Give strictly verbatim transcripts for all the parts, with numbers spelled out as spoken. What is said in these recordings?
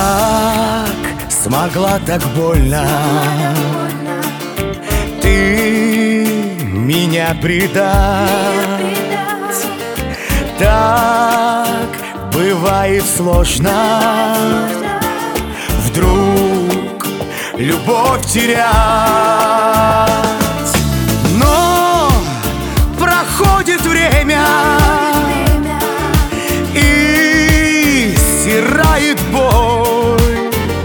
Как смогла так больно ты меня предать? Так бывает сложно вдруг любовь терять. Но проходит время и стирает боль.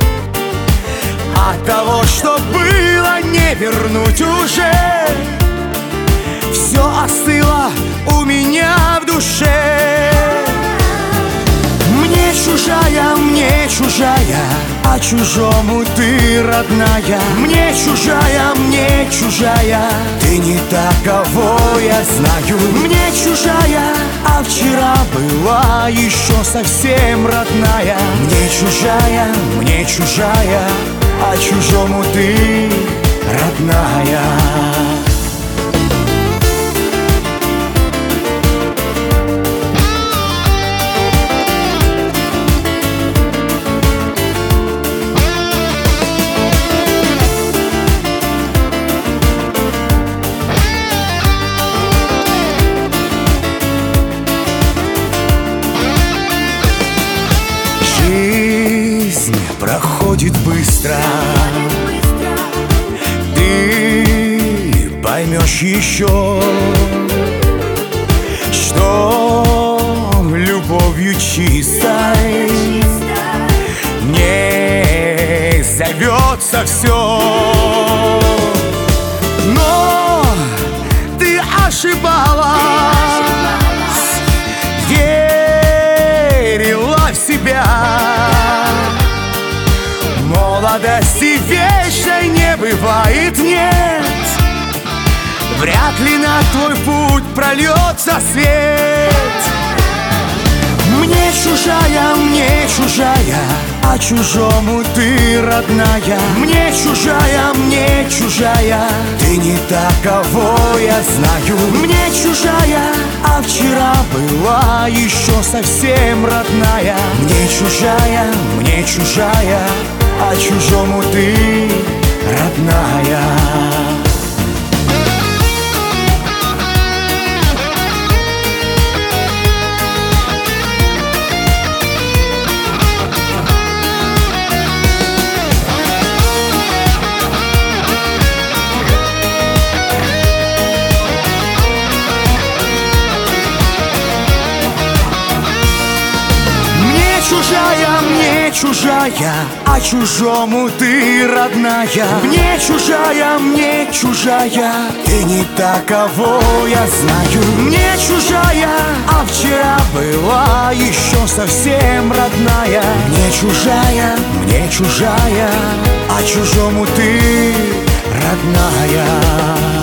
От того, что было, не вернуть уже. Все остыло у меня в душе. Мне чужая, мне чужая, а чужому ты родная. Мне чужая, мне чужая, ты не та, кого я знаю. Мне чужая, а вчера была еще совсем родная. Мне чужая, мне чужая, а чужому ты родная. Жизнь проходит быстро, ты поймешь еще, что любовью чистой не зовется все. Но ты ошибалась, верила в себя. Молодости вечной не бывает, нет. Вряд ли на твой путь прольется свет. Мне чужая, мне чужая, а чужому ты родная. Мне чужая, мне чужая, ты не та, кого я знаю. Мне чужая, а вчера была еще совсем родная. Мне чужая, мне чужая, а чужому ты родная. Чужая, мне чужая, а чужому ты родная. Мне чужая, мне чужая, ты не та, кого я знаю. Мне чужая, а вчера была еще совсем родная. Мне чужая, мне чужая, а чужому ты родная.